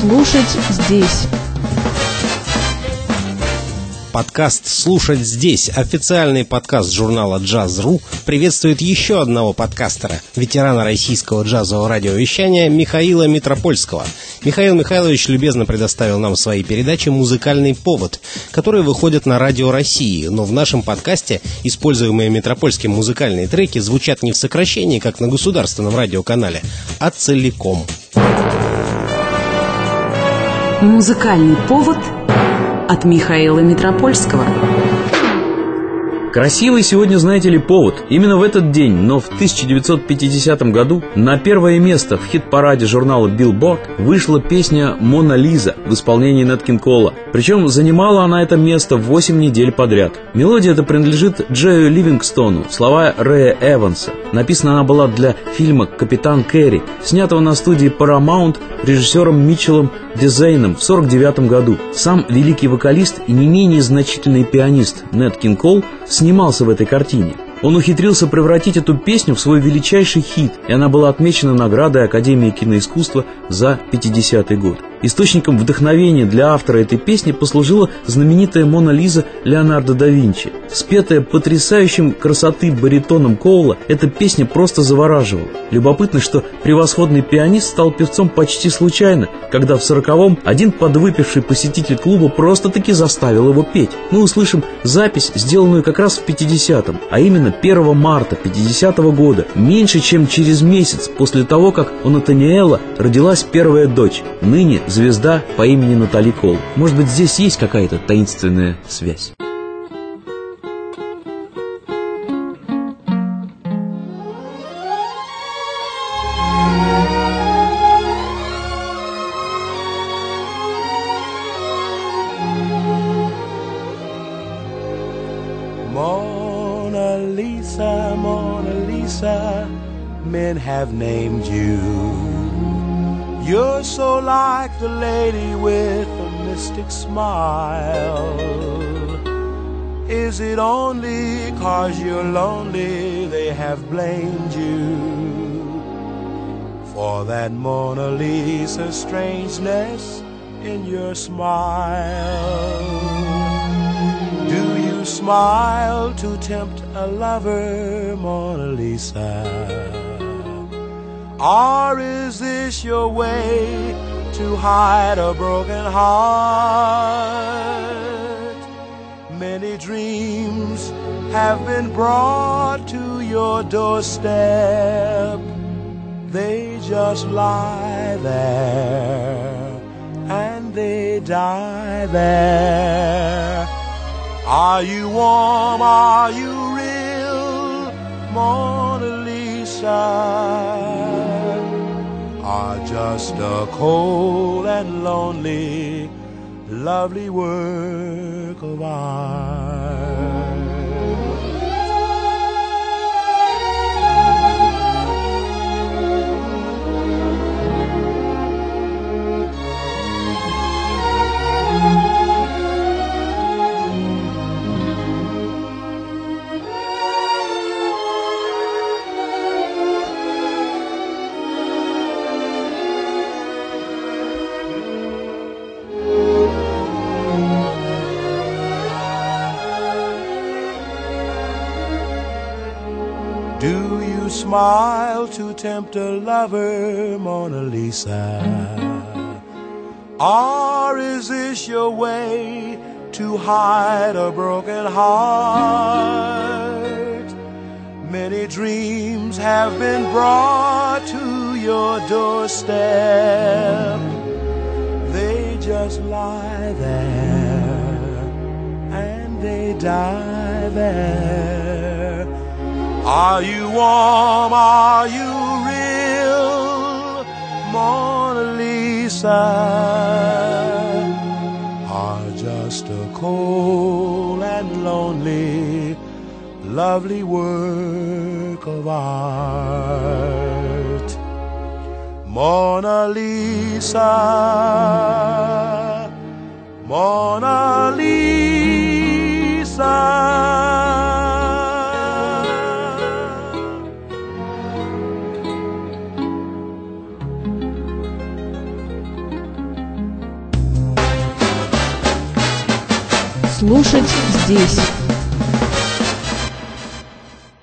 слушать здесь. Подкаст «Слушать здесь», официальный подкаст журнала «Джаз.ру», приветствует еще одного подкастера, ветерана российского джазового радиовещания Михаила Митропольского. Михаил Михайлович любезно предоставил нам в своей передаче «Музыкальный повод», которые выходят на Радио России, но в нашем подкасте используемые Митропольским музыкальные треки звучат не в сокращении, как на государственном радиоканале, а целиком. «Музыкальный повод» от Михаила Митропольского. Красивый сегодня, знаете ли, повод. Именно в этот день, но в 1950 году, на первое место в хит-параде журнала Billboard вышла песня «Мона Лиза» в исполнении Нэт Кинг Кола. Причем занимала она это место 8 недель подряд. Мелодия эта принадлежит Джею Ливингстону, слова Рэя Эванса. Написана она была для фильма «Капитан Кэрри», снятого на студии Paramount режиссером Митчеллом Дезейном в 1949 году. Сам великий вокалист и не менее значительный пианист Нэт Кинг Кол снимался в этой картине. Он ухитрился превратить эту песню в свой величайший хит, и она была отмечена наградой Академии киноискусства за 50-й год. Источником вдохновения для автора этой песни послужила знаменитая «Мона Лиза» Леонардо да Винчи. Спетая потрясающим красоты баритоном Коула, эта песня просто завораживала. Любопытно, что превосходный пианист стал певцом почти случайно, когда в 40-м один подвыпивший посетитель клуба просто-таки заставил его петь. Мы услышим запись, сделанную как раз в 50-м, а именно 1 марта 50-го года, меньше чем через месяц после того, как у Натаниэла родилась первая дочь, ныне звезда по имени Натали Кол. Может быть, здесь есть какая-то таинственная связь. Mona Lisa, Mona Lisa, men have named you. You're so like the lady with a mystic smile. Is it only 'cause you're lonely they have blamed you for that Mona Lisa strangeness in your smile? Do you smile to tempt a lover, Mona Lisa? Or is this your way to hide a broken heart? Many dreams have been brought to your doorstep. They just lie there and they die there. Are you warm? Are you real, Mona Lisa? Are just a cold and lonely, lovely work of art. Do you smile to tempt a lover, Mona Lisa? Or is this your way to hide a broken heart? Many dreams have been brought to your doorstep. They just lie there and they die there. Are you warm? Are you real, Mona Lisa? Are just a cold and lonely, lovely work of art. Mona Lisa, Mona Lisa. Слушать здесь.